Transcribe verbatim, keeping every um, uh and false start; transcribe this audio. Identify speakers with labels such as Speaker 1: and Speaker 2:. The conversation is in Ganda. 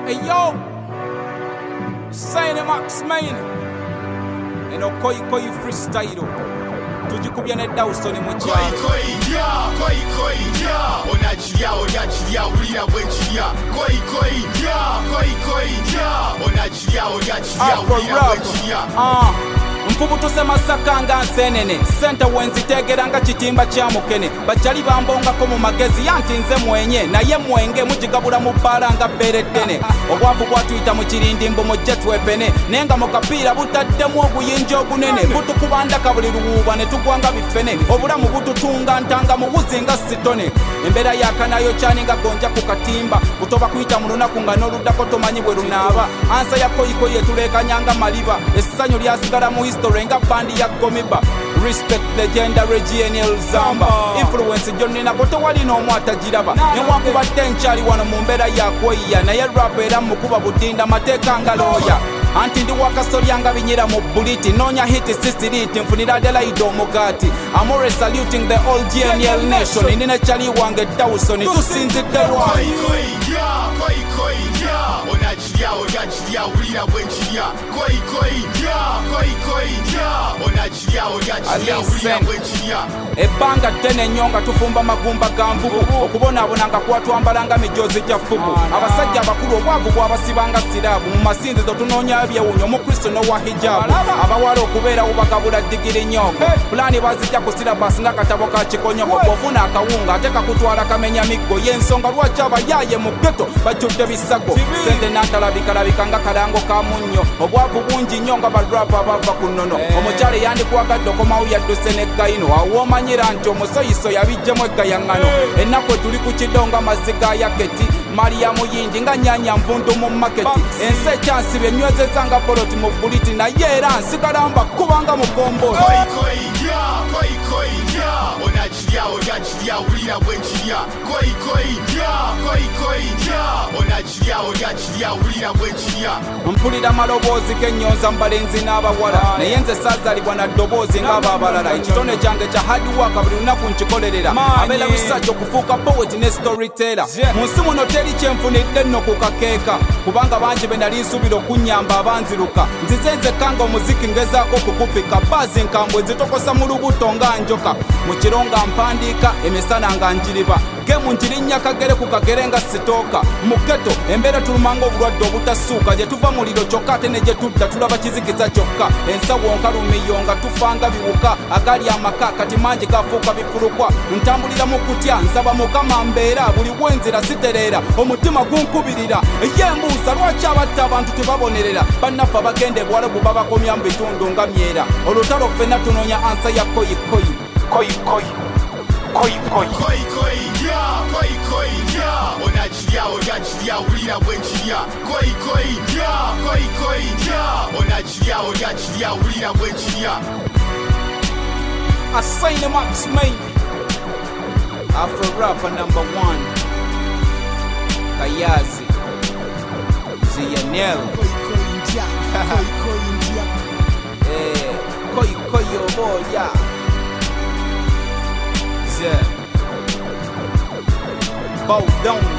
Speaker 1: Hey yo, Saine Max Main eno koi koi freestyle tujikubya ne Dawson mu
Speaker 2: koi koi ya koi koi ya onachiya onachiya ulira bwenchiya koi koi ya koi koi ya onachiya onachiya ulira bwenchiya
Speaker 1: ah mfubu tusema sakanga nsenene sente wenzitegera nga kitimba kya mukene bachali bambongako mu magezi yanti nze mwenye naye mwenge mujigabula mu bbala nga bereddene obwavu bwatuyita mu kirindimbo mujje twepene nenga mu kapiira butaddemu obuyinja obunene butukubandaka buli luwuuba ne tugwanga bifene obulamu bututunga ntanga mu buzi nga sitone embeera yakanayo kyani nga gonja ku katimba butoba kuyita mu lunaku nga n'oluddako tomanyi bwe lunaaba ansa ya koyikoyi etuleekanyanga maliba essanyu lyasigala mu history nga bandi ya Gomiba respect legendary G N L Zamba influence jonnina ko tewali n'omu atagiraba newankubadde nkyali wano mu mbeera yakweyiya naye rap era mukuba budinda mateeka nga looya anti ndi wakasolya nga binyira mu buliti noonya hiti sisiriti nfunira Adelaide omugati I'm always saluting the all G N L nation nina kyali wange Dawson tusinzidde lwayi
Speaker 2: koi koi ya onachiya onachiya ulira bwenchiya koi koi ya koi koi ya onachiya onachiya ulira bwenchiya
Speaker 1: ebbanga ddene nnyo nga tufumba magumba ga nvubu okubonaabona nga kwatwambalanga mijozi gya ffubu abasajja abakulu obwavu bwabasibanga siraabu mu masinzizo tunoonyayo byewunya omukristo n'owa hijabu abawala okubeerawo bagabula digiri nnyongo pulaani bazijja ku sirabasi nga katabo ka kikonyogo bw'ofuna akawunga ate kakutwala kamenya miggo y'ensonga lwaki abayaaye mu ggeto bajjudde bisago sente n'atalabikalabika nga kalango ka munnyo obwavu bungi nnyo nga barapa abava ku nnono omukyala eyandikwagadde okomawo yadduse n'eggayino awo omanyira nti omusoyiso yabijjemu eggayaŋŋano ennaku etuli ku kiddo nga mazzi ga yaketi mariyamu yindi nga nyanya nvundu mu maketi ensi ekyansiba enywezeza nga boloti mu buliti naye era nsigala mbakubanga mukombozi
Speaker 2: onachiya onachiya ulira bwenchiya koi koi ya koi koi ya onachiya onachiya ulira bwenchiya
Speaker 1: mpulira maloboozi g'ennyonza mu balenzi n'abawala naye nze saazaalibwa na ddoboozi ng'abo abalala ekitone kyange kya hadiwaka buli lunaku nkikolerera abeera research okufuuka poet ne storyteller mu nsi muno teri kyenfunidde nno ku kakeeka kubanga bangi be nali nsuubira okunnyamba abanziruka nzize nzekka nga omuziki ngezaako okugupika baazi nkambwe nzitokosa mu lubuto nga njoka mu kiro nga mpandiika emisana nga njiriba gemu njirinnya kagere ku kagere nga sitooka mu ghetto embeera tulumanga obulwadde obutasuuka gye tuva muliro kyokka ate ne gye tudda tulaba kizikiza kyokka ensawo nkalumiyo nga tufanga biwuka agali amaka kati mangi gafuuka bifulukwa ntambulira mu kutya nsaba mukama mbeera buli bwenzira sitereera omutima gunkubirira eyembuusa lwaki abatta abantu tebabonerera bannaffe abagenda ebuwalabu babakomya mu bitundu nga myera olutalo ffenna tunoonya ansa ya koyikoyi koyikoyi koyikoyi
Speaker 2: koi koi ya koi koi ya onachiya onachiya ulira bwenchiya koi koi ya koi koi ya onachiya onachiya ulira bwenchiya
Speaker 1: Saine Max Main Afro rapper number one Kayazi Z N L eh koi koi oboya bow down